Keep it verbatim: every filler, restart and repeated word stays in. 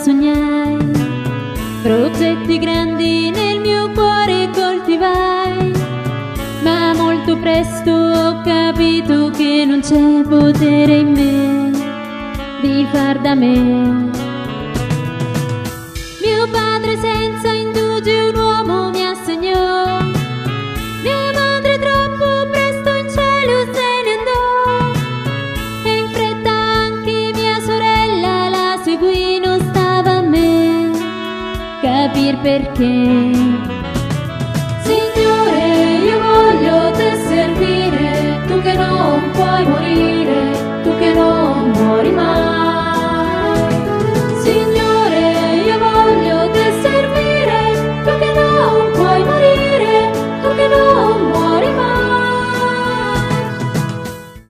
sognai, progetti grandi nel mio cuore coltivai, ma molto presto ho capito che non c'è potere in me di far da me. Mio padre senza indugio un uomo mi assegnò, mia madre troppo presto in cielo se ne andò, e in fretta anche mia sorella la seguì, non stava a me capir perché.